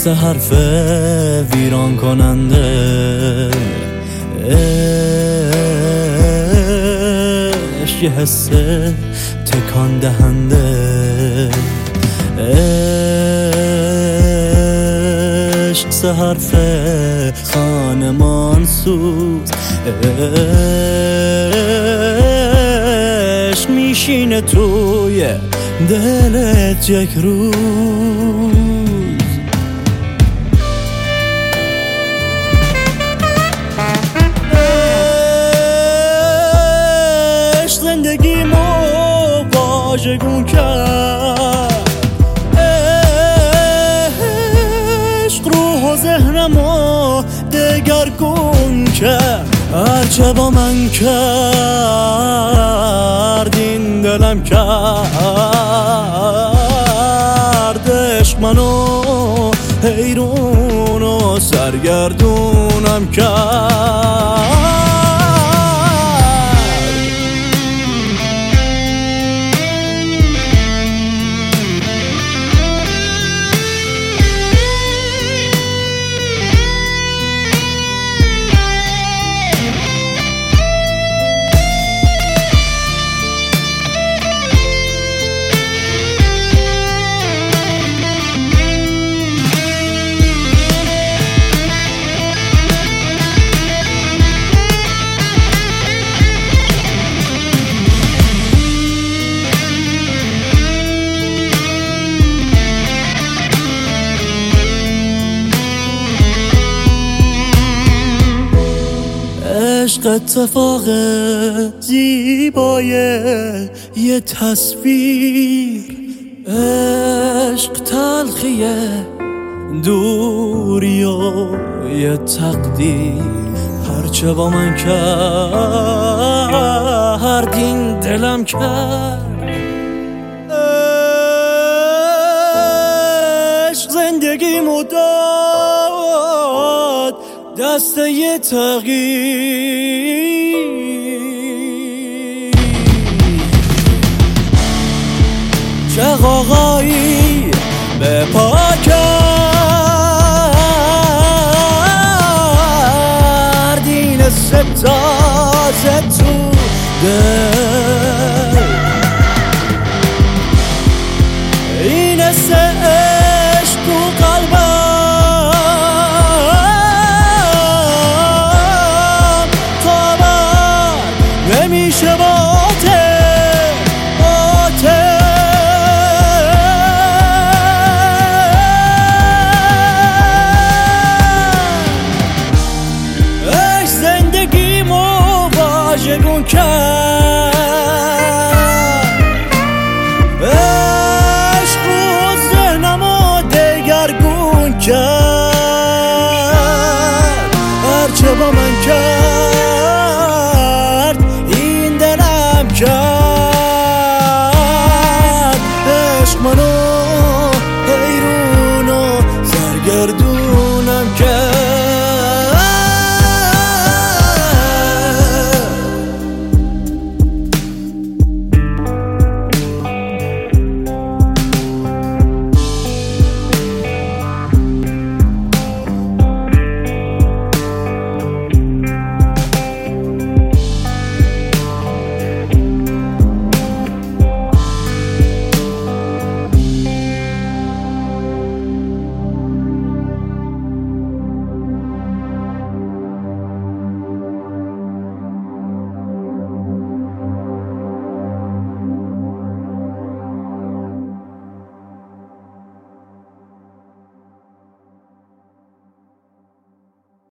مثل حرف ویران کننده. عشق یه حس تکان دهنده. عشق سه حرف خانمان سوز. عشق میشینه توی دلت یک روز. عشق زندگیمو واژگون کرد. عشق روح و ذهنمو دگرگون کرد. هرچه با من کرد این دلم کرد. عشق منو حیرون و سرگردونم کرد. عشق اتفاق زیبای یه تصویر. عشق تلخیه دوری و یه تقدیر. هرچه با من کرد این دلم کرد. عشق زندگیمو داد دست یه تغییر. چه غاغایی به پا کرد این ستازه تو دل.